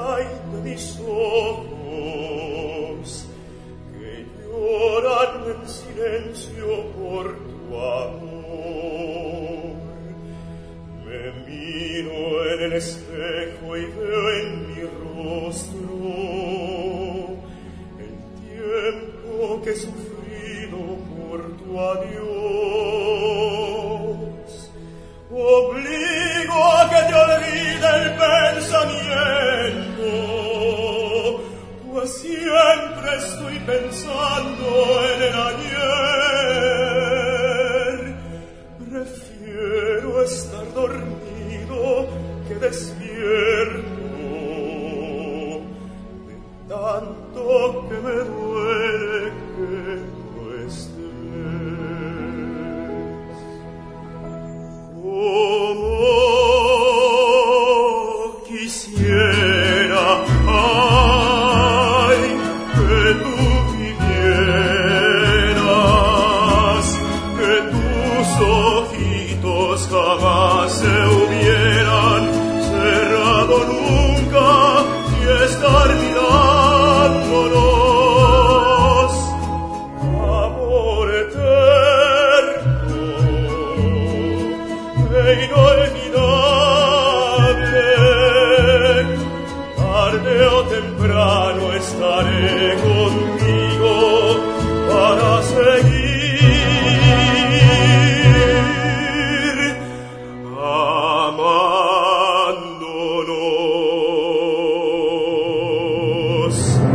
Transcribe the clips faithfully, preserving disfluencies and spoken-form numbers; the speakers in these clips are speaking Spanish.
ay de mis ojos, que lloran en silencio por tu amor. Me miro en el espejo y veo en mi rostro el tiempo que he sufrido por tu adiós. Obligo a que te olvide el pensamiento, pues siempre estoy pensando en el ayer. Prefiero estar dormido que despierto, de tanto que me duele que no estés. Como quisiera, ay, que tú vivieras, que tus ojitos jamás se hubieran cerrado nunca y estar mirándonos. Amor eterno e inolvidable, tarde o temprano estaré contigo para seguir amándonos.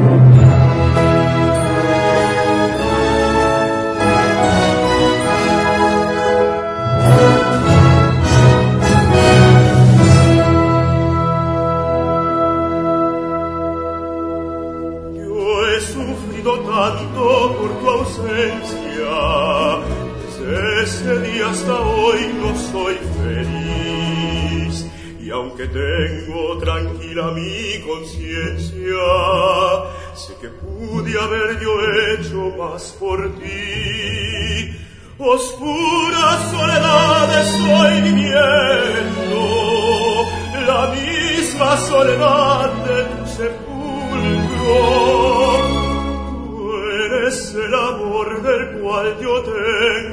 Yo he sufrido tanto por tu ausencia, desde ese día hasta hoy no soy feliz. Y aunque tengo tranquila mi conciencia, sé que pude haber yo hecho más por ti. Oscuras soledades estoy viviendo, la misma soledad de tu sepulcro. Tú eres el amor del cual yo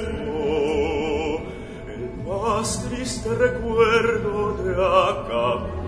tengo el más triste recuerdo de acabar.